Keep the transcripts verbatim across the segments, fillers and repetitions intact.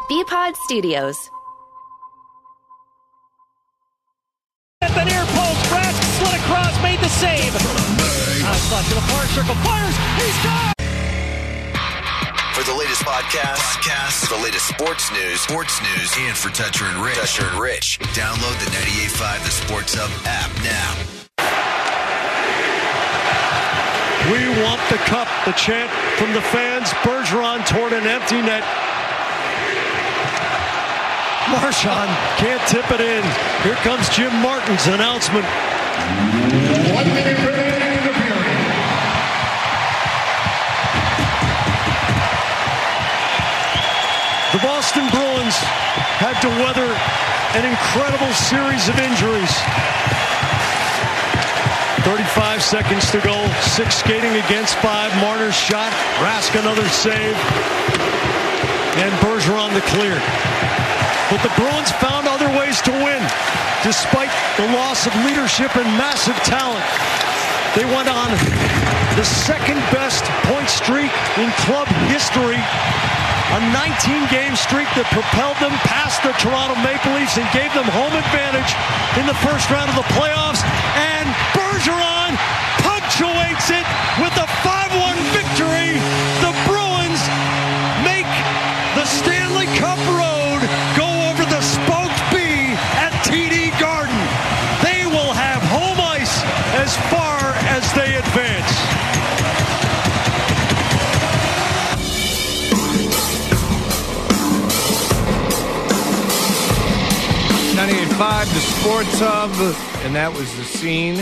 B-Pod Studios. At the near post, Rask slid across, made the save. Nice left to the far circle, fires, he's got. For the latest podcast, podcast, for the latest sports news, sports news, and for Toucher and Rich, Toucher and Rich, download the ninety-eight point five The Sports Hub app now. We want the cup, the chant from the fans. Bergeron toward an empty net. Marchand can't tip it in. Here comes Jim Martin's announcement. One minute remaining in the period. The Boston Bruins had to weather an incredible series of injuries. thirty-five seconds to go. Six skating against five. Marner's shot. Rask another save. And Bergeron the clear. But the Bruins found other ways to win. Despite the loss of leadership and massive talent, they went on the second best point streak in club history. A nineteen-game streak that propelled them past the Toronto Maple Leafs and gave them home advantage in the first round of the playoffs. And Bergeron punctuates it with a five one victory. The Bruins make the Stanley Cup road go over the spoked B at T D Garden. They will have home ice as far as they advance. ninety-eight point five, the Sports Hub, and that was the scene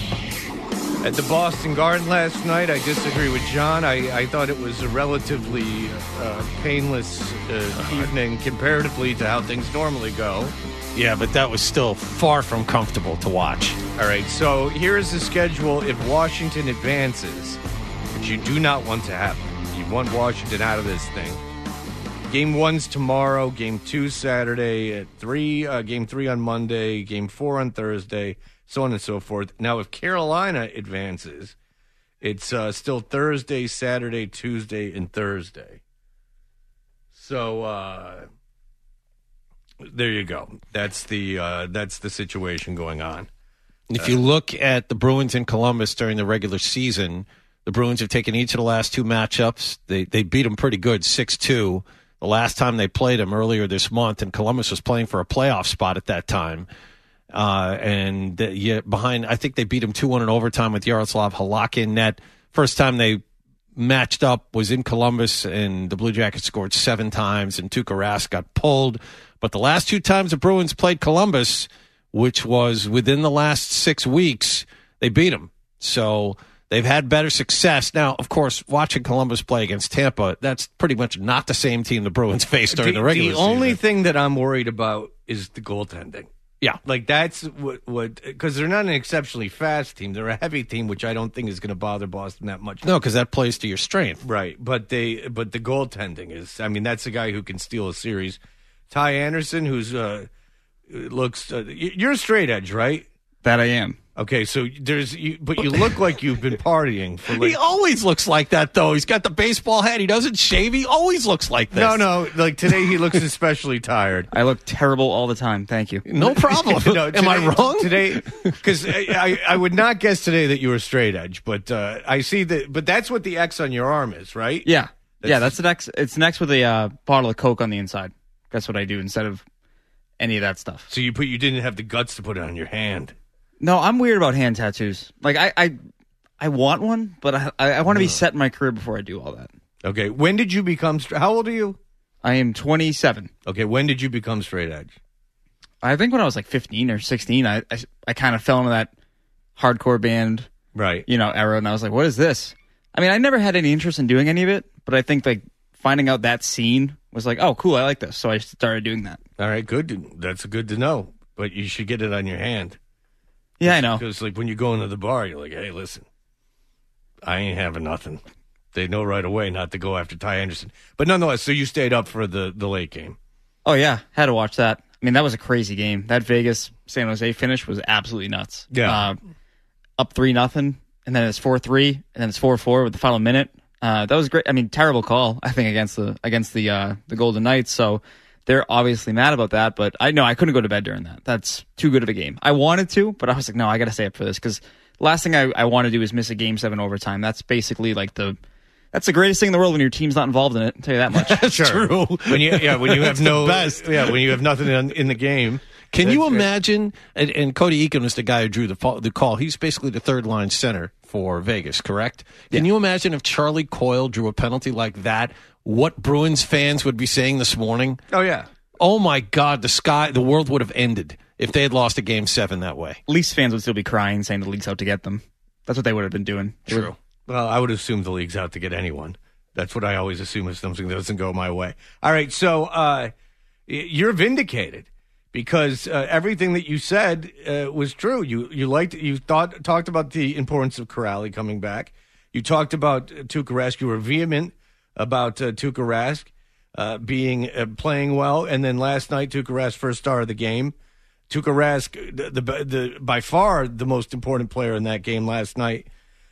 at the Boston Garden last night. I disagree with John. I, I thought it was a relatively uh, painless uh, evening comparatively to how things normally go. Yeah, but that was still far from comfortable to watch. All right, so here is the schedule if Washington advances, which you do not want to happen. You want Washington out of this thing. Game one's tomorrow, game two Saturday, at three, uh, game three on Monday, game four on Thursday, so on and so forth. Now, if Carolina advances, it's uh, still Thursday, Saturday, Tuesday, and Thursday. So uh, there you go. That's the uh, that's the situation going on. If you look at the Bruins in Columbus during the regular season, the Bruins have taken each of the last two matchups. They they beat them pretty good, six two. The last time they played them earlier this month, and Columbus was playing for a playoff spot at that time. Uh, and uh, yeah, behind, I think they beat them two one in overtime with Yaroslav Halak in net. First time they matched up was in Columbus, and the Blue Jackets scored seven times, and Tuukka Rask got pulled. But the last two times the Bruins played Columbus, which was within the last six weeks, they beat them. So they've had better success. Now, of course, watching Columbus play against Tampa, that's pretty much not the same team the Bruins faced during the, the regular the season. The only thing that I'm worried about is the goaltending. Yeah. Like, that's what, what, because they're not an exceptionally fast team. They're a heavy team, which I don't think is going to bother Boston that much. No, because that plays to your strength. Right. But they, but the goaltending is, I mean, that's the guy who can steal a series. Ty Anderson, who's, uh, looks, uh, you're a straight edge, right? That I am. Okay, so there's, you, but you look like you've been partying for like. He always looks like that, though. He's got the baseball head. He doesn't shave. He always looks like this. No, no, like today he looks especially tired. I look terrible all the time. Thank you. No problem. no, today, Am I wrong? Today, because I, I, I would not guess today that you were straight edge, but uh, I see that. But that's what the X on your arm is, right? Yeah, that's, yeah. That's an X. It's an X with a uh, bottle of Coke on the inside. That's what I do instead of any of that stuff. So you put you didn't have the guts to put it on your hand. No, I'm weird about hand tattoos. Like, I I, I want one, but I I, I want to be set in my career before I do all that. Okay, when did you become straight? How old are you? I am twenty-seven. Okay, when did you become straight edge? I think when I was like fifteen or sixteen, I I, I kind of fell into that hardcore band, right? You know, era, and I was like, what is this? I mean, I never had any interest in doing any of it, but I think like finding out that scene was like, oh, cool, I like this, so I started doing that. All right, good. That's good to know, but you should get it on your hand. Yeah, I know. Because, like, when you go into the bar, you're like, hey, listen, I ain't having nothing. They know right away not to go after Ty Anderson. But nonetheless, so you stayed up for the, the late game. Oh, yeah. Had to watch that. I mean, that was a crazy game. That Vegas-San Jose finish was absolutely nuts. Yeah. Uh, up three nothing, and then it's four three, and then it's four four with the final minute. Uh, that was great. I mean, terrible call, I think, against the against the uh, the Golden Knights. So they're obviously mad about that. But I know I couldn't go to bed during that. That's too good of a game. I wanted to, but I was like, no, I got to stay up for this because last thing I, I want to do is miss a game seven overtime. That's basically like the that's the greatest thing in the world when your team's not involved in it. I'll tell you that much. That's Sure. true. When you yeah when you have That's no the best. yeah when you have nothing in, in the game. Can you That's- imagine? And, and Cody Eakin was the guy who drew the fa- the call. He's basically the third line center for Vegas, correct? Can you imagine if Charlie Coyle drew a penalty like that? What Bruins fans would be saying this morning? Oh yeah. Oh my God, the sky, the world would have ended if they had lost a game seven that way. Leafs fans would still be crying, saying the league's out to get them. That's what they would have been doing. They would- True. Well, I would assume the league's out to get anyone. That's what I always assume if something doesn't go my way. All right, so uh, y- you're vindicated because uh, everything that you said uh, was true. You you liked you thought talked about the importance of Corrali coming back. You talked about uh, Tuukka Rask. You were vehement about uh, Tuukka Rask uh, being uh, playing well, and then last night Tuukka Rask first star of the game. Tuukka Rask, the, the the by far the most important player in that game last night.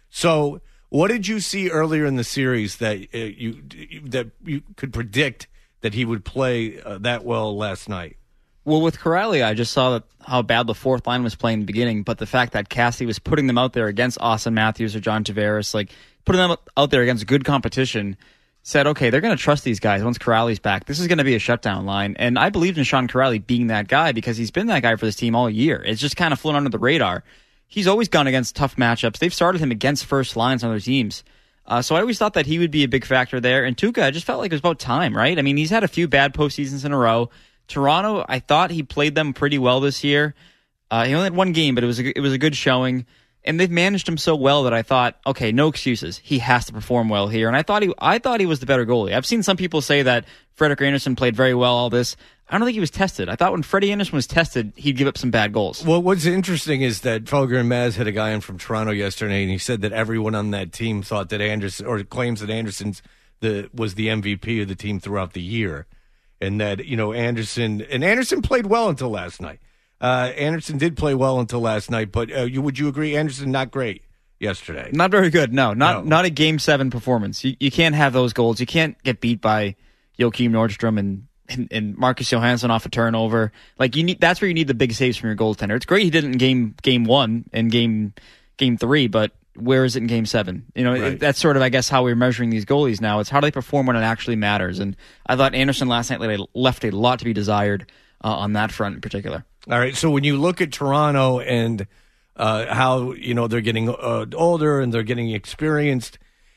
So, what did you see earlier in the series that uh, you that you could predict that he would play uh, that well last night? Well, with Corrali, I just saw that how bad the fourth line was playing in the beginning, but the fact that Cassidy was putting them out there against Austin Matthews or John Tavares, like putting them out there against good competition, said, okay, they're going to trust these guys once Corrali's back. This is going to be a shutdown line. And I believed in Sean Corrali being that guy because he's been that guy for this team all year. It's just kind of flown under the radar. He's always gone against tough matchups. They've started him against first lines on other teams. Uh, so I always thought that he would be a big factor there. And Tuukka, I just felt like it was about time, right? I mean, he's had a few bad postseasons in a row. Toronto, I thought he played them pretty well this year. Uh, he only had one game, but it was a, it was a good showing. And they've managed him so well that I thought, okay, no excuses. He has to perform well here. And I thought he I thought he was the better goalie. I've seen some people say that Frederik Andersen played very well all this. I don't think he was tested. I thought when Freddie Anderson was tested, he'd give up some bad goals. Well, what's interesting is that Felger and Maz had a guy in from Toronto yesterday, and he said that everyone on that team thought that Anderson, or claims that Anderson's the was the M V P of the team throughout the year, and that you know Anderson and Anderson played well until last night. Uh, Anderson did play well until last night, but uh, you, would you agree Anderson not great yesterday? Not very good. No, not No. not a game seven performance. You you can't have those goals. You can't get beat by Joachim Nordstrom and. And, and Marcus Johansson off a turnover. Like you need, that's where you need the big saves from your goaltender. It's great he did it in game game one and game game three, but where is it in game seven? You know, Right. it, that's sort of I guess how we're measuring these goalies now. It's how do they perform when it actually matters. And I thought Anderson last night left a lot to be desired uh, on that front in particular. All right, so when you look at Toronto and uh, how you know they're getting uh, older and they're getting experienced.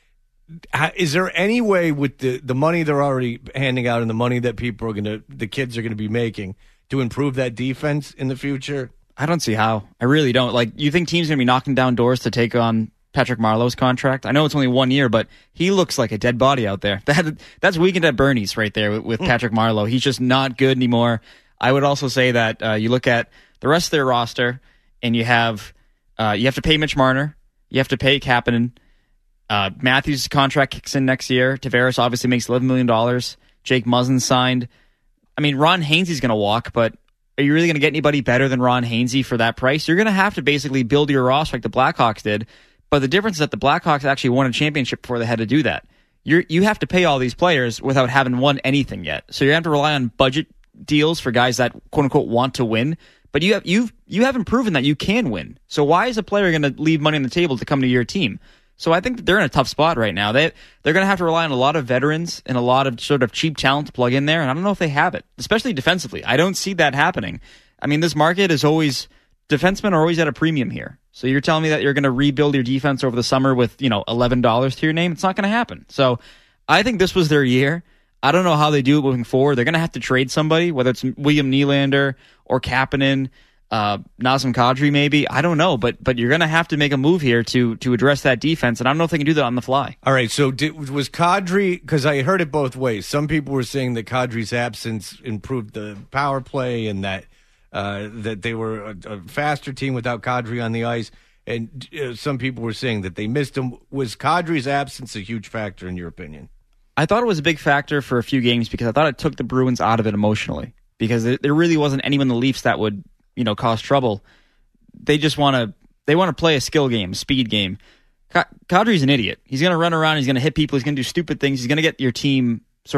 How, is there any way with the, the money they're already handing out and the money that people are going to, the kids are going to be making to improve that defense in the future? I don't see how. I really don't. Like, you think teams going to be knocking down doors to take on Patrick Marleau's contract? I know it's only one year, but he looks like a dead body out there. That That's Weekend at Bernie's right there with, with mm. Patrick Marleau. He's just not good anymore. I would also say that uh, you look at the rest of their roster, and you have uh, you have to pay Mitch Marner. You have to pay Kapanen. Uh, Matthews' contract kicks in next year. Tavares obviously makes eleven million dollars. Jake Muzzin signed. I mean, Ron Hainsey's going to walk, but are you really going to get anybody better than Ron Hainsey for that price? You're going to have to basically build your roster like the Blackhawks did, but the difference is that the Blackhawks actually won a championship before they had to do that. You're, you have to pay all these players without having won anything yet. So you have to rely on budget deals for guys that quote-unquote want to win, but you have, you've, you haven't proven that you can win. So why is a player going to leave money on the table to come to your team? So I think that they're in a tough spot right now. They, they're going to have to rely on a lot of veterans and a lot of sort of cheap talent to plug in there, and I don't know if they have it, especially defensively. I don't see that happening. I mean, this market is always, defensemen are always at a premium here. So you're telling me that you're going to rebuild your defense over the summer with, you know, eleven dollars to your name? It's not going to happen. So I think this was their year. I don't know how they do it moving forward. They're going to have to trade somebody, whether it's William Nylander or Kapanen, Uh, Nazem Kadri maybe. I don't know, but but you're going to have to make a move here to to address that defense, and I don't know if they can do that on the fly. All right, so did, was Kadri, because I heard it both ways. Some people were saying that Kadri's absence improved the power play and that uh, that they were a, a faster team without Kadri on the ice, and uh, some people were saying that they missed him. Was Kadri's absence a huge factor in your opinion? I thought it was a big factor for a few games because I thought it took the Bruins out of it emotionally because there, there really wasn't anyone in the Leafs that would you know, cause trouble. They just want to they want to play a skill game, a speed game. Ka- Kadri's an idiot. He's going to run around, he's going to hit people, he's going to do stupid things, he's going to get your team sort of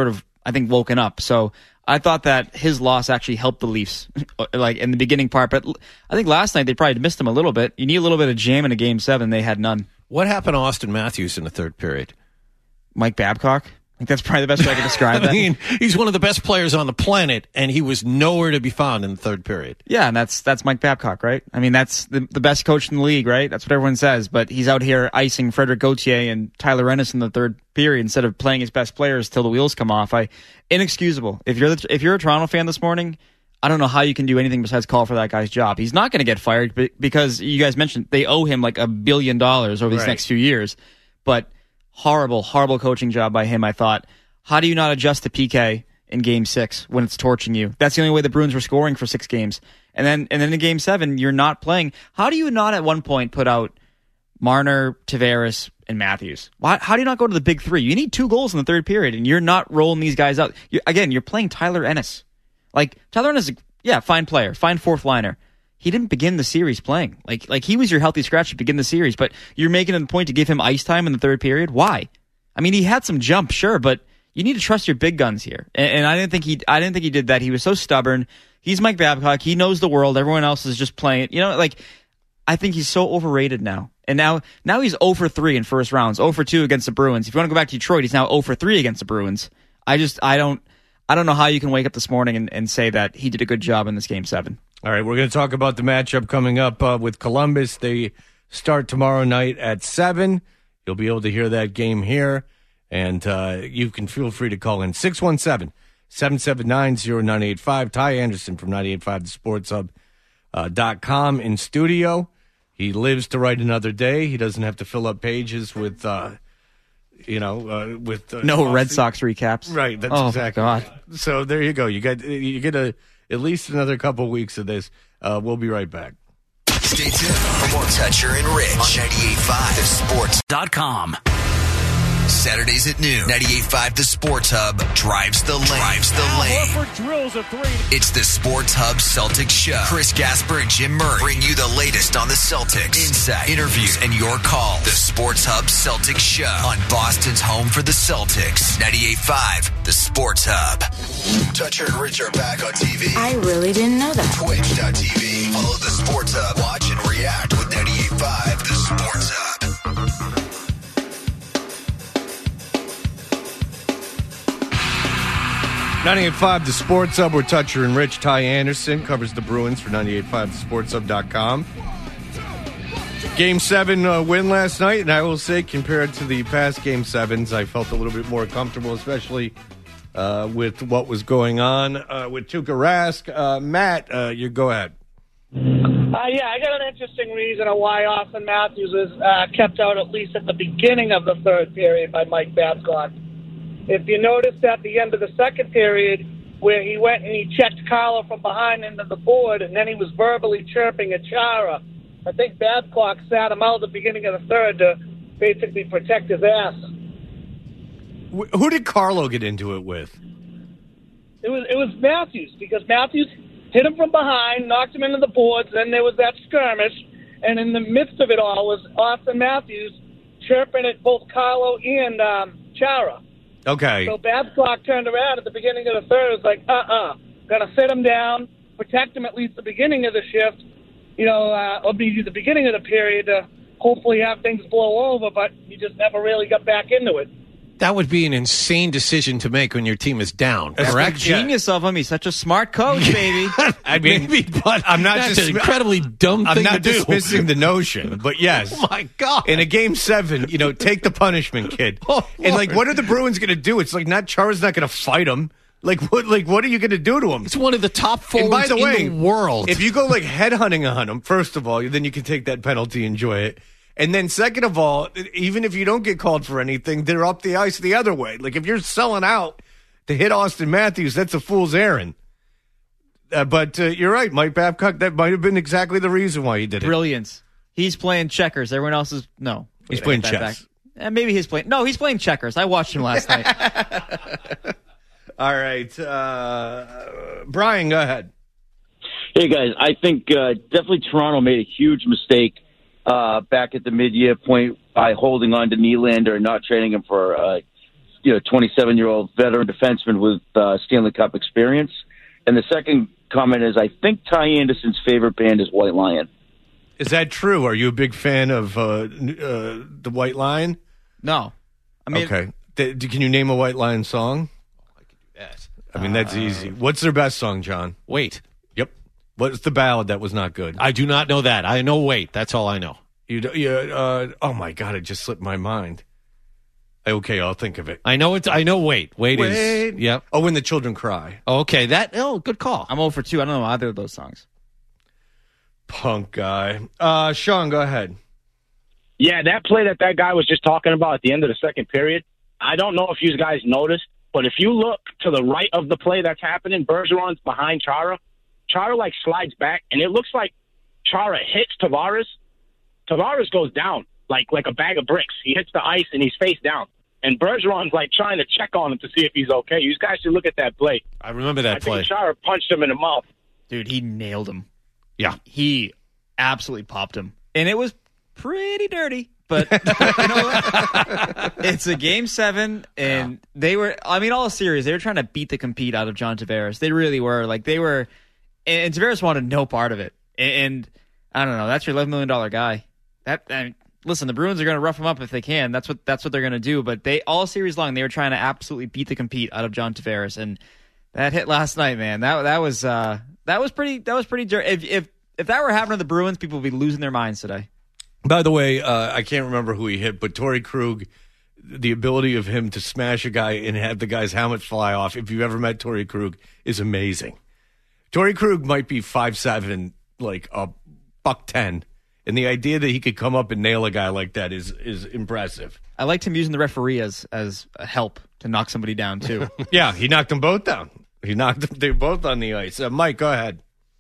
I think, woken up. So I thought that his loss actually helped the Leafs, like in the beginning part. But I think last night they probably missed him a little bit. You need a little bit of jam in a game seven. They had none. What happened to Austin Matthews in the third period? Mike Babcock. I think that's probably the best way I can describe that. I mean, he's one of the best players on the planet, and he was nowhere to be found in the third period. Yeah, and that's that's Mike Babcock, right? I mean, that's the, the best coach in the league, right? That's what everyone says. But he's out here icing Frederic Gauthier and Tyler Ennis in the third period instead of playing his best players till the wheels come off. I inexcusable. If you're the, if you're a Toronto fan this morning, I don't know how you can do anything besides call for that guy's job. He's not going to get fired because you guys mentioned they owe him like a billion dollars over these right. next few years. But horrible, horrible coaching job by him, I thought. How do you not adjust the P K in Game Six when it's torching you? That's the only way the Bruins were scoring for six games, and then and then in Game Seven you're not playing. How do you not at one point put out Marner, Tavares, and Matthews? Why? How do you not go to the big three? You need two goals in the third period, and you're not rolling these guys out. You, again, you're playing Tyler Ennis. Like Tyler Ennis, yeah, fine player, fine fourth liner. He didn't begin the series playing. Like like he was your healthy scratch to begin the series, but you're making it a point to give him ice time in the third period. Why? I mean, he had some jump, sure, but you need to trust your big guns here, and, and I didn't think he. I didn't think he did that. He was so stubborn. He's Mike Babcock. He knows the world. Everyone else is just playing. You know, like I think he's so overrated now. And now, now he's zero for three in first rounds, zero for two against the Bruins. If you want to go back to Detroit, he's now zero for three against the Bruins. I just, I don't, I don't know how you can wake up this morning and, and say that he did a good job in this game seven. All right, we're going to talk about the matchup coming up uh, with Columbus. They start tomorrow night at seven. You'll be able to hear that game here. And uh, you can feel free to call in six one seven, seven seven nine, zero nine eight five. Ty Anderson from ninety-eight point five the sports hub dot com in studio. He lives to write another day. He doesn't have to fill up pages with, uh, you know, uh, with uh, no Red Sox recaps. Right, that's oh, exactly. God. So there you go. You get you get a at least another couple weeks of this. Uh, we'll be right back. Stay tuned for more Toucher and Rich on ninety-eight point five the sports dot com. Saturdays at noon, ninety-eight point five The Sports Hub drives the lane. Drives the lane. Horford drills a three. It's the Sports Hub Celtics Show. Chris Gasper and Jim Murray bring you the latest on the Celtics. Insight, interviews, and your calls. The Sports Hub Celtics Show on Boston's home for the Celtics. ninety-eight point five The Sports Hub. Toucher and Rich are back on T V. I really didn't know that. Twitch dot T V. Follow the Sports Hub. Watch and react with ninety-eight point five The Sports Hub. ninety-eight point five The Sports Hub. We're Toucher and Rich. Ty Anderson covers the Bruins for ninety-eight point five the sports hub dot com. Game seven uh, win last night, and I will say, compared to the past Game sevens, I felt a little bit more comfortable, especially uh, with what was going on uh, with Tuukka Rask. Uh, Matt, uh, you go ahead. Uh, yeah, I got an interesting reason of why Austin Matthews was uh, kept out at least at the beginning of the third period by Mike Babcock. If you noticed at the end of the second period where he went and he checked Carlo from behind into the board and then he was verbally chirping at Chara, I think Babcock sat him out at the beginning of the third to basically protect his ass. Who did Carlo get into it with? It was it was Matthews, because Matthews hit him from behind, knocked him into the boards, then there was that skirmish, and in the midst of it all was Austin Matthews chirping at both Carlo and um, Chara. Okay. So Babcock turned around at the beginning of the third. It was like, uh-uh. Got to sit him down, protect him at least the beginning of the shift, you know, uh, or maybe the beginning of the period to hopefully have things blow over, but you just never really got back into it. That would be an insane decision to make when your team is down, That's correct? the genius of him. He's such a smart coach, baby. I mean, Maybe, but I'm not that's just an incredibly dumb I'm thing not to do. dismissing the notion, but yes. Oh, my God. In a game seven, you know, take the punishment, kid. Oh, and like, Lord. what are the Bruins going to do? It's like, not Chara's not going to fight him. Like what? Like what are you going to do to him? It's one of the top And by forwards the way, in the world. if you go like headhunting on him, first of all, then you can take that penalty, enjoy it. And then second of all, even if you don't get called for anything, they're up the ice the other way. Like if you're selling out to hit Austin Matthews, that's a fool's errand. Uh, but uh, you're right, Mike Babcock, that might have been exactly the reason why he did it. Brilliance. He's playing checkers. Everyone else is no. He's Wait, playing I got that chess. back. Eh, maybe he's playing. No, he's playing checkers. I watched him last night. All right. Uh, Brian, go ahead. Hey, guys. I think uh, definitely Toronto made a huge mistake uh, back at the mid-year point by holding on to Nylander and not trading him for uh, you know, twenty-seven-year-old veteran defenseman with uh, Stanley Cup experience. And the second comment is, I think Ty Anderson's favorite band is White Lion. Is that true? Are you a big fan of uh, uh, the White Lion? No. I mean, okay. Th- can you name a White Lion song? I can do that. I mean, that's uh, easy. What's their best song, John? Wait. Yep. What's the ballad that was not good? I do not know that. I know Wait. That's all I know. You, you uh, oh my God! It just slipped my mind. Okay, I'll think of it. I know it's. I know. Wait, wait, wait. is. Yep. Oh, When the Children Cry. Okay, that. Oh, good call. I'm zero for two. I don't know either of those songs. Punk guy. Uh, Sean, go ahead. Yeah, that play that that guy was just talking about at the end of the second period. I don't know if you guys noticed, but if you look to the right of the play that's happening, Bergeron's behind Chara. Chara like slides back, and it looks like Chara hits Tavares. Tavares goes down like like a bag of bricks. He hits the ice and he's face down. And Bergeron's like trying to check on him to see if he's okay. You guys should look at that play. I remember that I play. think Chara punched him in the mouth. Dude, he nailed him. Yeah. He absolutely popped him. And it was pretty dirty. But you know what? It's a game seven, and yeah. they were, I mean, all serious. They were trying to beat the compete out of John Tavares. They really were. Like, they were, and, and Tavares wanted no part of it. And, and I don't know, that's your eleven million dollars guy. That I mean, listen, the Bruins are going to rough him up if they can. That's what that's what they're going to do. But they all series long, they were trying to absolutely beat the compete out of John Tavares, and that hit last night, man. That that was uh, that was pretty that was pretty dirty. If if if that were happening to the Bruins, people would be losing their minds today. By the way, uh, I can't remember who he hit, but Torrey Krug, the ability of him to smash a guy and have the guy's helmet fly off. If you've ever met Torrey Krug, is amazing. Torrey Krug might be five seven, like a buck ten. And the idea that he could come up and nail a guy like that is is impressive. I liked him using the referee as as a help to knock somebody down, too. Yeah, he knocked them both down. He knocked them, they were both on the ice. Uh, Mike, go ahead.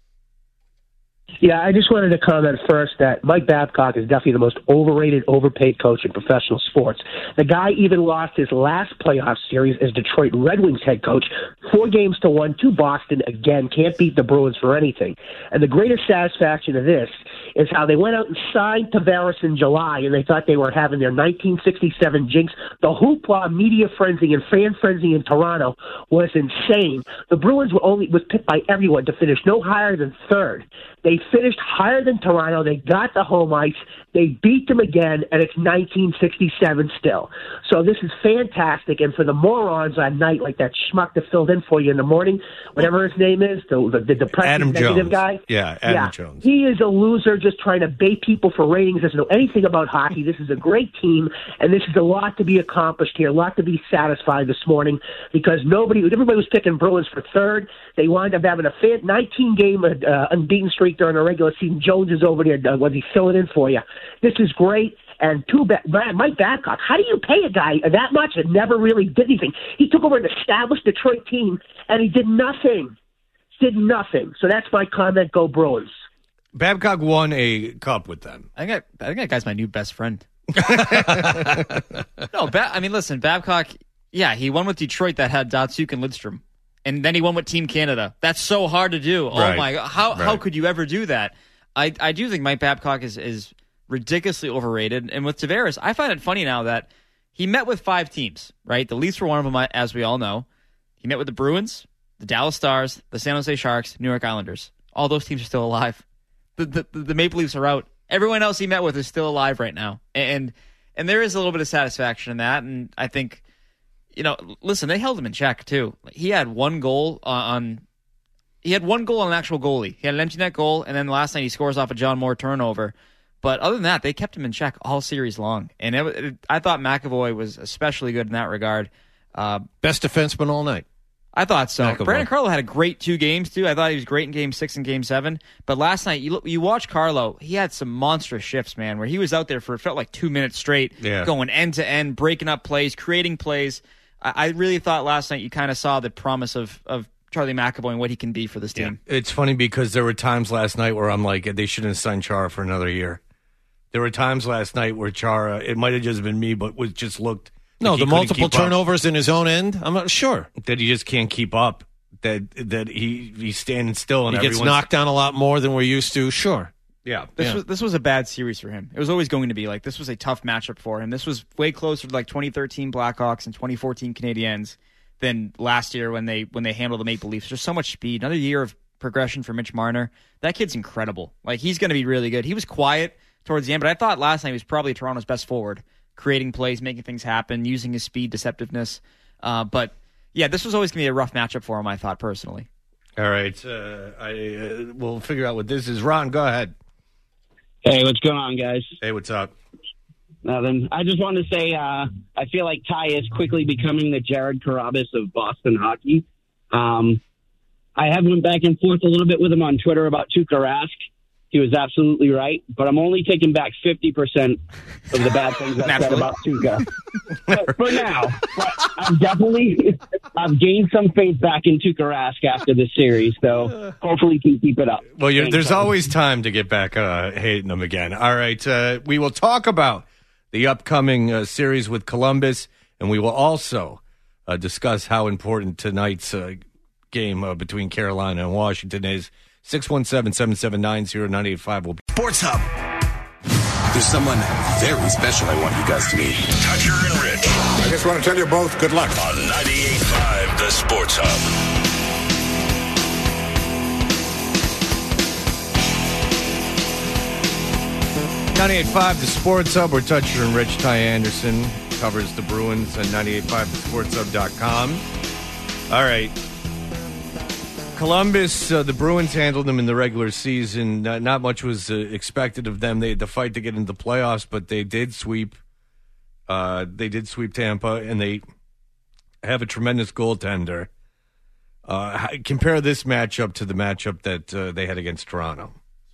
Yeah, I just wanted to comment first that Mike Babcock is definitely the most overrated, overpaid coach in professional sports. The guy even lost his last playoff series as Detroit Red Wings head coach, four games to one to Boston. Again, can't beat the Bruins for anything. And the greatest satisfaction of this is how they went out and signed Tavares in July, and they thought they were having their nineteen sixty-seven jinx. The hoopla, media frenzy, and fan frenzy in Toronto was insane. The Bruins were only was picked by everyone to finish no higher than third. They finished higher than Toronto. They got the home ice. They beat them again, and it's nineteen sixty-seven still. So this is fantastic. And for the morons on night, like that schmuck that filled in for you in the morning, whatever his name is, the the, the depressed Adam negative Jones. guy. Yeah, Adam yeah, Jones. He is a loser just trying to bait people for ratings. Doesn't know anything about hockey. This is a great team, and this is a lot to be accomplished here, a lot to be satisfied this morning because nobody, everybody was picking Bruins for third. They wound up having a nineteen-game uh, unbeaten streak during the regular season. Jones is over there. Doug, was he filling in for you? This is great. And too bad, Mike Babcock, how do you pay a guy that much and never really did anything? He took over an established Detroit team, and he did nothing. Did nothing. So that's my comment. Go Bruins. Babcock won a cup with them. I think I, I think that guy's my new best friend. no, ba- I mean, listen, Babcock, yeah, he won with Detroit that had Datsuk and Lidstrom. And then he won with Team Canada. That's so hard to do. Oh, right. my God. How, right. how could you ever do that? I, I do think Mike Babcock is, is ridiculously overrated. And with Tavares, I find it funny now that he met with five teams, right? The Leafs were one of them, as we all know. He met with the Bruins, the Dallas Stars, the San Jose Sharks, New York Islanders. All those teams are still alive. The, the, the Maple Leafs are out. Everyone else he met with is still alive right now. And and there is a little bit of satisfaction in that. And I think, you know, listen, they held him in check, too. He had one goal on... He had one goal on an actual goalie. He had an empty net goal, and then last night he scores off a John Moore turnover. But other than that, they kept him in check all series long. And it, it, I thought McAvoy was especially good in that regard. Uh, Best defenseman all night. I thought so. McAvoy. Brandon Carlo had a great two games, too. I thought he was great in Game six and Game seven. But last night, you you watch Carlo, he had some monstrous shifts, man, where he was out there for, it felt like two minutes straight, yeah. going end-to-end, breaking up plays, creating plays. I, I really thought last night you kind of saw the promise of of Charlie McAvoy and what he can be for this team. Yeah. It's funny because there were times last night where I'm like, they shouldn't have signed Chara for another year. There were times last night where Chara, it might have just been me, but was just looked. No, like the multiple turnovers up. In his own end, I'm not sure. That he just can't keep up. That that he he's standing still and he gets knocked down a lot more than we're used to. Sure. Yeah. This yeah. was this was a bad series for him. It was always going to be like this was a tough matchup for him. This was way closer to like twenty thirteen Blackhawks and twenty fourteen Canadiens than last year when they when they handled the Maple Leafs. There's so much speed. Another year of progression for Mitch Marner. That kid's incredible. Like he's going to be really good. He was quiet towards the end, but I thought last night he was probably Toronto's best forward, creating plays, making things happen, using his speed, deceptiveness. Uh, but yeah, this was always going to be a rough matchup for him, I thought personally. All right, uh, I uh, we'll figure out what this is. Ron, go ahead. Hey, what's going on, guys? Hey, what's up? Nothing. I just wanted to say uh, I feel like Ty is quickly becoming the Jared Carabas of Boston hockey. Um, I have went back and forth a little bit with him on Twitter about Tuukka Rask. He was absolutely right, but I'm only taking back fifty percent of the bad things I said about Tuukka. But for now, but I've definitely I've gained some faith back in Tuukka Rask after this series, so hopefully he can keep it up. Well, you're, Thanks, there's guys. always time to get back uh, hating them again. All right, uh, we will talk about the upcoming uh, series with Columbus, and we will also uh, discuss how important tonight's uh, game uh, between Carolina and Washington is. six one seven, seven seven nine, zero nine eight five will be Sports Hub. There's someone very special I want you guys to meet. Tucker and Rich. I just want to tell you both good luck. On ninety-eight point five, The Sports Hub. ninety-eight point five, The Sports Hub. We're Toucher and Rich. Ty Anderson covers the Bruins on ninety-eight point five the sports hub dot com. All right. Columbus, uh, the Bruins handled them in the regular season. Not, not much was uh, expected of them. They had to fight to get into the playoffs, but they did sweep. Uh, they did sweep Tampa, and they have a tremendous goaltender. Uh, compare this matchup to the matchup that uh, they had against Toronto.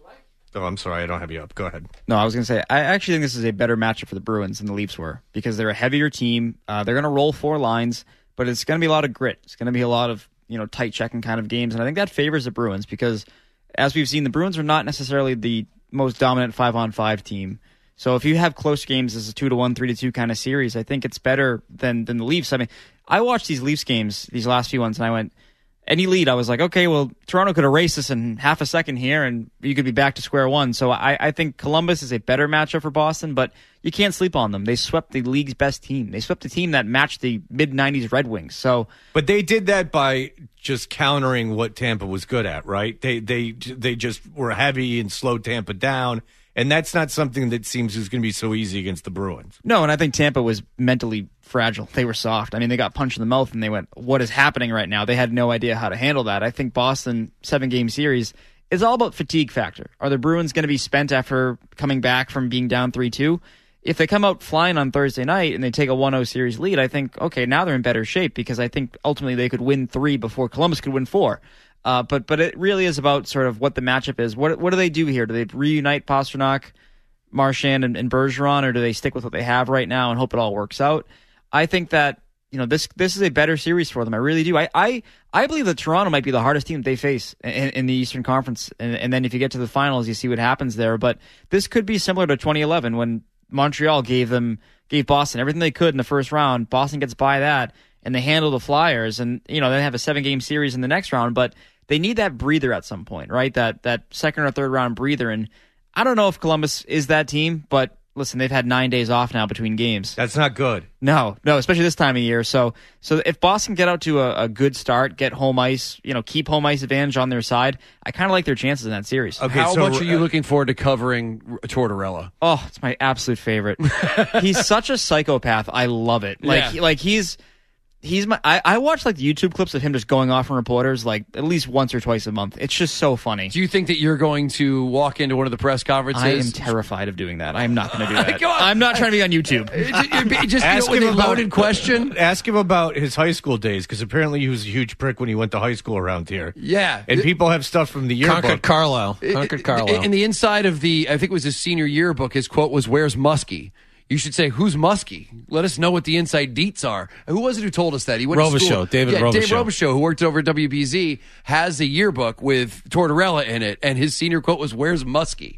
Oh, I'm sorry, I don't have you up. Go ahead. No, I was going to say, I actually think this is a better matchup for the Bruins than the Leafs were because they're a heavier team. Uh, they're going to roll four lines, but it's going to be a lot of grit. It's going to be a lot of you know tight checking kind of games, and I think that favors the Bruins because, as we've seen, the Bruins are not necessarily the most dominant five-on-five team. So if you have close games as a two to one, three to two kind of series, I think it's better than than the Leafs. I mean, I watched these Leafs games, these last few ones, and I went, any lead, I was like, okay, well, Toronto could erase this in half a second here, and you could be back to square one. So I, I think Columbus is a better matchup for Boston, but you can't sleep on them. They swept the league's best team. They swept the team that matched the mid nineties Red Wings. So, but they did that by just countering what Tampa was good at, right? They they they just were heavy and slowed Tampa down. And that's not something that seems is going to be so easy against the Bruins. No, and I think Tampa was mentally fragile. They were soft. I mean, they got punched in the mouth and they went, what is happening right now? They had no idea how to handle that. I think Boston, seven-game series, is all about fatigue factor. Are the Bruins going to be spent after coming back from being down three two? If they come out flying on Thursday night and they take a one oh series lead, I think, okay, now they're in better shape because I think ultimately they could win three before Columbus could win four. Uh, but but it really is about sort of what the matchup is. What what do they do here? Do they reunite Pastrnak, Marchand, and, and Bergeron, or do they stick with what they have right now and hope it all works out? I think that you know this this is a better series for them. I really do. I I, I believe that Toronto might be the hardest team that they face in, in the Eastern Conference, and, and then if you get to the finals, you see what happens there. But this could be similar to twenty eleven when Montreal gave them gave Boston everything they could in the first round. Boston gets by that, and they handle the Flyers, and you know they have a seven game series in the next round, but they need that breather at some point, right? That that second or third round breather. And I don't know if Columbus is that team, but listen, they've had nine days off now between games. That's not good. No, no, especially this time of year. So so if Boston get out to a, a good start, get home ice, you know, keep home ice advantage on their side, I kind of like their chances in that series. Okay, How so, much are you uh, looking forward to covering Tortorella? Oh, it's my absolute favorite. He's such a psychopath. I love it. Like, yeah. like he's... He's my. I, I watch like the YouTube clips of him just going off on reporters like at least once or twice a month. It's just so funny. Do you think that you're going to walk into one of the press conferences? I am terrified of doing that. I'm not going to do that. I'm not trying to be on YouTube. Just ask you know, him a loaded about, question. Ask him about his high school days because apparently he was a huge prick when he went to high school around here. Yeah, and people have stuff from the yearbook. Concord Carlisle. Concord Carlisle. In the inside of the, I think it was his senior yearbook. His quote was, "Where's Muskie?" You should say, who's Muskie? Let us know what the inside deets are. Who was it who told us that? He went Robichaux, to school. David yeah, Robichaux. Dave Robichaux, who worked over at W B Z, has a yearbook with Tortorella in it, and his senior quote was, "Where's Muskie?"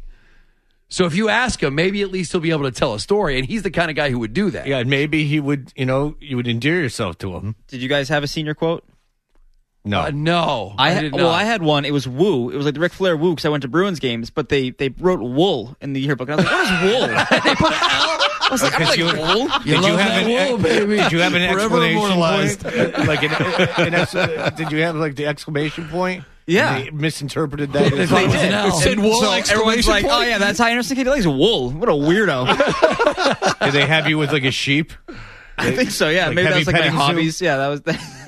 So if you ask him, maybe at least he'll be able to tell a story, and he's the kind of guy who would do that. Yeah, maybe he would, you know, you would endear yourself to him. Did you guys have a senior quote? No, Uh, no, I, I had, did well, not. I had one. It was Woo. It was like the Ric Flair Woo because I went to Bruins games, but they they wrote wool in the yearbook, and I was like, "What is wool?" They put L. I was like, "I'm like you- wool." Did you, love have that an, wool, baby. Did you have an Forever explanation immortalized. point? like an, an ex- uh, did you have like the exclamation point? Yeah. And they misinterpreted that. They as thought it was did. an L. It said wool So everyone's exclamation like, point? "Oh yeah, that's how Anderson Katie likes wool." What a weirdo. Did they have you with like a sheep? I think so. Yeah, Like maybe that heavy was like my petting zoo? hobbies. Yeah, that was.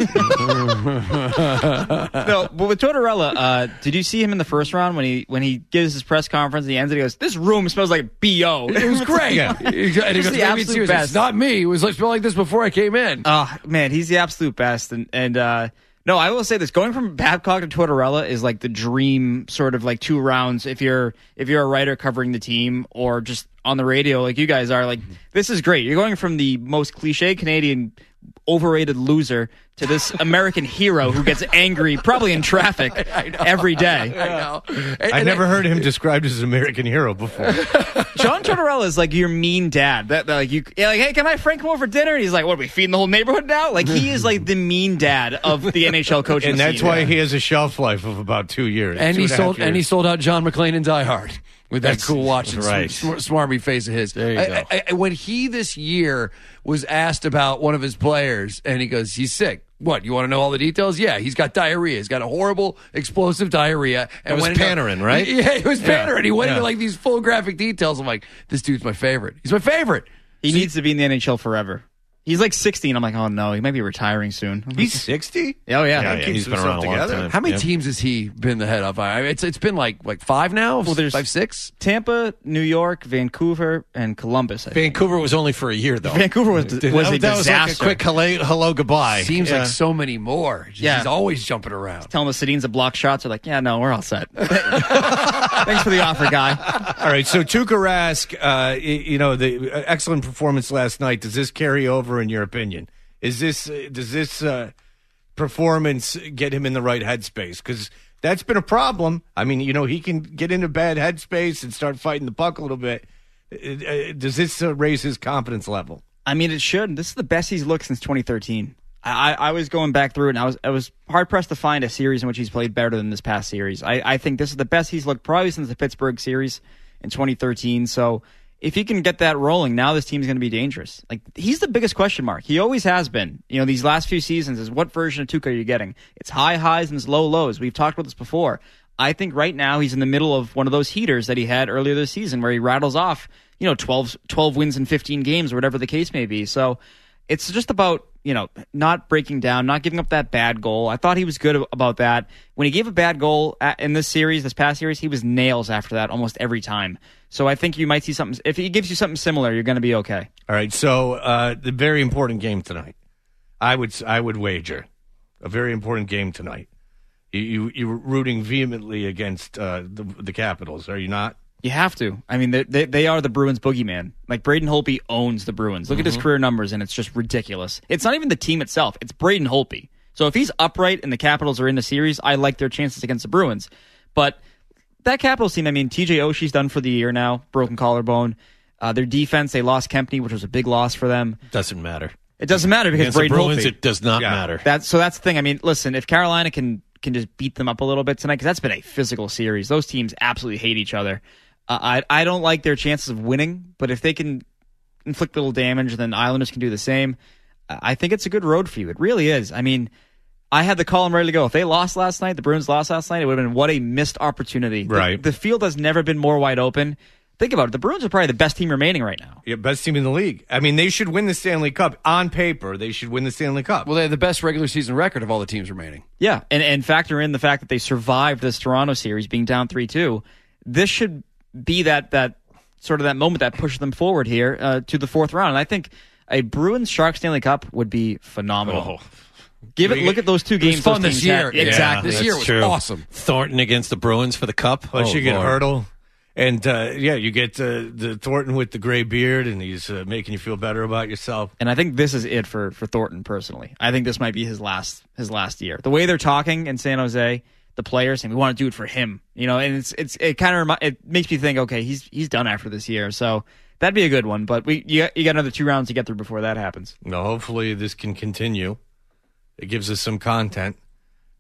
No, but with Tortorella, uh, did you see him in the first round when he when he gives his press conference and he ends it? He goes, "This room smells like B O." It was great. Yeah. And he goes, Just the "Maybe absolute it's serious." best. It's not me. It was like smelled like this before I came in. Oh man, he's the absolute best. And and uh, no, I will say this: going from Babcock to Tortorella is like the dream sort of like two rounds. If you're if you're a writer covering the team or just on the radio like you guys are, like this is great. You're going from the most cliche Canadian overrated loser to this American hero who gets angry probably in traffic every day. I know. And- I and never heard him described as an American hero before. John Tortorella is like your mean dad. That, that like you, yeah, like, hey, can my friend come over for dinner? And he's like, what are we feeding the whole neighborhood now? Like he is like the mean dad of the N H L coaching. And that's scene. why he has a shelf life of about two years. And two he and a half sold and he years. sold out John McClane in Die Hard with that That's cool watch and right. sm- smarmy face of his. There you I- go. I- I- when he this year was asked about one of his players, and he goes, "He's sick." What, you want to know all the details? Yeah, he's got diarrhea. He's got a horrible, explosive diarrhea. It was went into- Panarin, right? Yeah, it was Yeah. Panarin. He went Yeah. into like these full graphic details. I'm like, this dude's my favorite. He's my favorite. He needs to be in the N H L forever. He's like sixteen. I'm like, oh no, he might be retiring soon. He's sixty? Oh yeah. Yeah, yeah, keeps he's been himself around a long together. time. How many Yep. teams has he been the head of? I mean, it's it's been like like five now. Well, there's- five, six. Tampa, New York, Vancouver, and Columbus. I think. Vancouver was only for a year, though. Vancouver was was that, a that was like a disaster. quick hello, hello goodbye. Seems Yeah. like so many more. Just, Yeah. he's always jumping around. Telling the Sedins to block shots. Are like, yeah, no, we're all set. Thanks for the offer, guy. All right, so Tuukka Rask, uh, y- you know, the uh, excellent performance last night. Does this carry over, in your opinion? Is this uh, does this uh, performance get him in the right headspace? Because that's been a problem. I mean, you know, he can get into bad headspace and start fighting the puck a little bit. Uh, uh, does this uh, raise his confidence level? I mean, it should. This is the best he's looked since twenty thirteen. I, I was going back through it, and I was I was hard pressed to find a series in which he's played better than this past series. I, I think this is the best he's looked probably since the Pittsburgh series in twenty thirteen. So if he can get that rolling, now this team's going to be dangerous. Like he's the biggest question mark. He always has been. You know, these last few seasons is what version of Tuukka are you getting? It's high highs and it's low lows. We've talked about this before. I think right now he's in the middle of one of those heaters that he had earlier this season where he rattles off, you know, twelve, twelve wins in fifteen games or whatever the case may be. So it's just about, you know, not breaking down, not giving up that bad goal. I thought he was good about that. When he gave a bad goal at, in this series, this past series, he was nails after that almost every time. So I think you might see something. If he gives you something similar, you're going to be okay. All right, so uh, the very important game tonight. I would I would wager a very important game tonight. You you you're rooting vehemently against uh, the the Capitals, are you not? You have to. I mean, they they, they are the Bruins' boogeyman. Like Braden Holtby owns the Bruins. Look at his career numbers, and it's just ridiculous. It's not even the team itself; it's Braden Holtby. So if he's upright and the Capitals are in the series, I like their chances against the Bruins. But that Capitals team, I mean, T J Oshie's done for the year now, broken collarbone. Uh, their defense, they lost Kempney, which was a big loss for them. Doesn't matter. It doesn't matter because Against the Braden Bruins, Holtby. it does not Yeah. matter. That's so that's the thing. I mean, listen, if Carolina can can just beat them up a little bit tonight, because that's been a physical series. Those teams absolutely hate each other. Uh, I I don't like their chances of winning, but if they can inflict little damage, then Islanders can do the same. I think it's a good road for you. It really is. I mean, I had the column ready to go. If they lost last night, the Bruins lost last night, it would have been what a missed opportunity. The- Right. The, field has never been more wide open. Think about it. The Bruins are probably the best team remaining right now. Yeah, best team in the league. I mean, they should win the Stanley Cup. On paper, they should win the Stanley Cup. Well, they have the best regular season record of all the teams remaining. Yeah, and, and factor in the fact that they survived this Toronto series being down three two. This should be that that sort of that moment that pushed them forward here uh, to the fourth round. And I think a Bruins Sharks Stanley Cup would be phenomenal. Give it. Look at those two It was games. fun those this teams year. had. Yeah, Exactly. this That's year was true. awesome. Thornton against the Bruins for the Cup. Plus, Oh, you get Lord. Hurdle. And, uh, yeah, you get uh, the Thornton with the gray beard, and he's uh, making you feel better about yourself. And I think this is it for, for Thornton personally. I think this might be his last his last year. The way they're talking in San Jose, the players, and we want to do it for him. You know, and it's it's it kind of remi- it makes me think, okay, he's he's done after this year, so that'd be a good one. But we you got, you got another two rounds to get through before that happens. No, hopefully this can continue. It gives us some content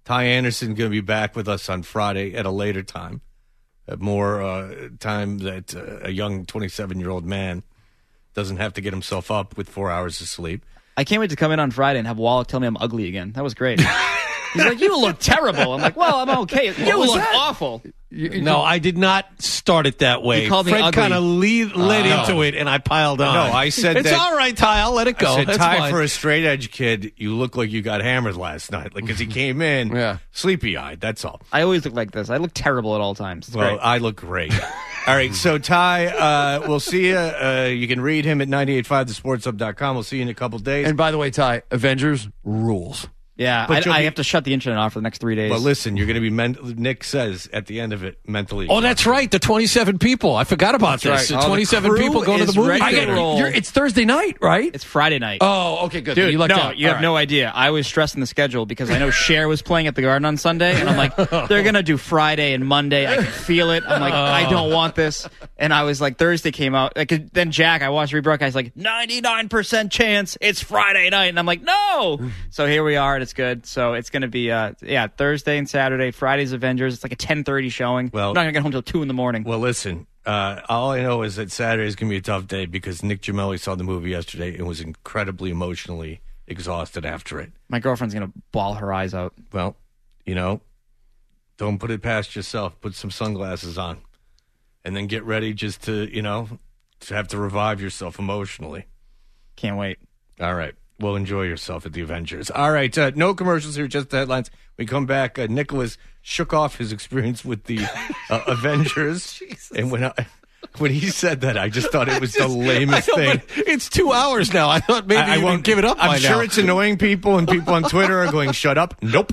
Ty Anderson going to be back with us on Friday at a later time, at more uh, time that uh, a young twenty-seven-year-old man doesn't have to get himself up with four hours of sleep. I can't wait to come in on Friday and have Wallach tell me I'm ugly again. That was great. He's like, you look terrible. I'm like, well, I'm okay. You look that? awful. You, you, no, I did not start it that way. You called me Fred kind of led uh, into it, and I piled on. No, I said it's that, all right, Ty. I'll let it go. I said, That's Ty, fine. for a straight edge kid, you look like you got hammered last night. Like, because he came in yeah. sleepy eyed. That's all. I always look like this. I look terrible at all times. It's well, great. I look great. All right, so Ty, uh, we'll see you. Uh, you can read him at nine eight five the sports hub dot com. We'll see you in a couple days. And by the way, Ty, Avengers rules. Yeah, But I, I be, have to shut the internet off for the next three days. But listen, you're going to be, men- Nick says at the end of it, mentally. Oh, that's right. The twenty-seven people. I forgot about that's this. right. The twenty-seven the people going to the movie. I get, you're, it's Thursday night, right? It's Friday night. Oh, okay, good. Dude, you lucked no, out. you All have right. no idea. I was stressing the schedule because I know Cher was playing at the Garden on Sunday, and I'm like, they're going to do Friday and Monday. I can feel it. I'm like, Oh. I don't want this. And I was like, Thursday came out. Like, then Jack, I watched rebroadcast. I was like, ninety-nine percent chance it's Friday night. And I'm like, no. So here we are, and it's good. So it's going to be, uh, yeah, Thursday and Saturday. Friday's Avengers. It's like a ten thirty showing. Well, I'm not going to get home till two in the morning. Well, listen, uh, all I know is that Saturday is going to be a tough day because Nick Gemelli saw the movie yesterday and was incredibly emotionally exhausted after it. My girlfriend's going to bawl her eyes out. Well, you know, don't put it past yourself. Put some sunglasses on and then get ready just to, you know, to have to revive yourself emotionally. Can't wait. All right. Well, enjoy yourself at the Avengers. All right. Uh, no commercials here, just the headlines. We come back. Uh, Nicholas shook off his experience with the uh, Avengers. And when I, when he said that, I just thought it was the lamest I know, thing. but it's two hours now. I thought maybe I, I you won't would give it up I'm by sure now. it's annoying people, and people on Twitter are going, shut up. Nope.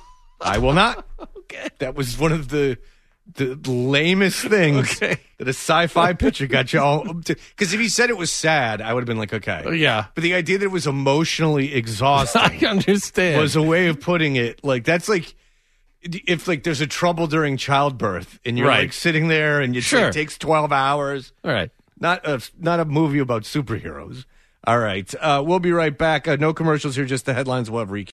I will not. Okay. That was one of the the lamest things Okay. that a sci-fi picture got you all. Because if he said it was sad, I would have been like, okay. Yeah. But the idea that it was emotionally exhausting I understand. was a way of putting it. Like, that's like if like there's a trouble during childbirth and you're Right. like sitting there and it Sure. takes twelve hours. All right. Not a, not a movie about superheroes. All right. Uh, we'll be right back. Uh, no commercials here, just the headlines. We'll have recap.